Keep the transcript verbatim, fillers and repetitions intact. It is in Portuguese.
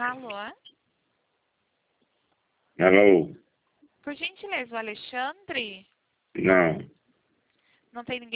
Alô? Alô? Por gentileza, o Alexandre? Não. Não tem ninguém